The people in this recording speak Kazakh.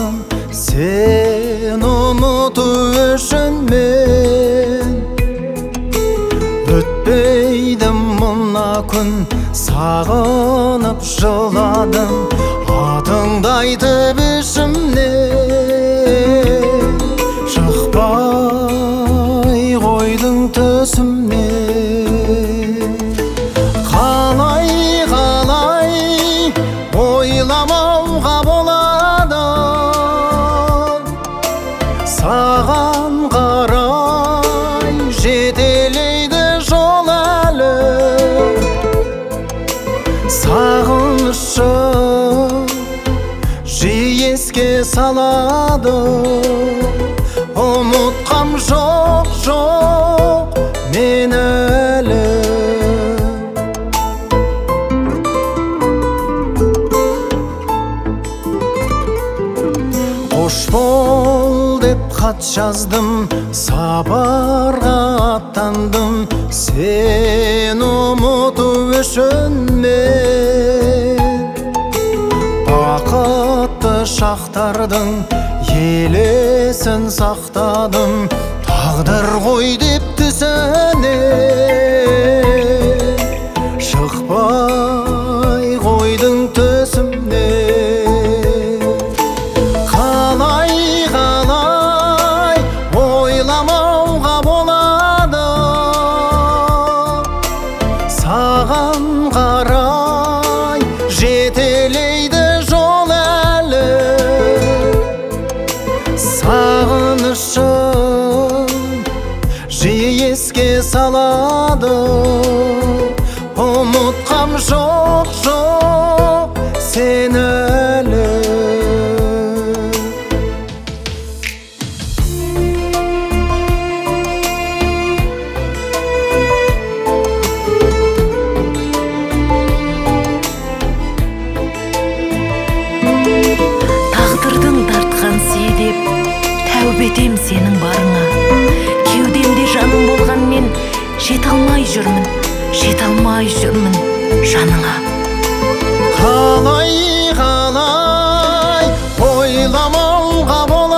сақтадым, сен ұмыту үшін мен. Өтпейді мына күн, сағынып жыладым, атыңды айтып ішімнен. Шықпай қойдың түсімнен. Қалай ойламауға болады, саған қарай жетелейді жол әлі. Сағынышы жиі еске салады, ұмытқам жоқ мен әлі. Қош бол деп хат жаздым, сапарға аттандым, сен ұмыту үшін мен. Бақытты шақтардың елесін сақтадым, тағдыр ғой деп түсіне. Шықпай қойдың түсімнен. Қалай ойламауға болады, саған қарай жетелейді жол әлі. Сағынышым жиі еске салады, ұмытқам жоқ сен әлі. Тағдырдың тартқан себеп, тәубе етем сенің барыңа. Кеудемде жаның болған мен жете алмай жүрмін жаныңа. Қалай ойламауға болады,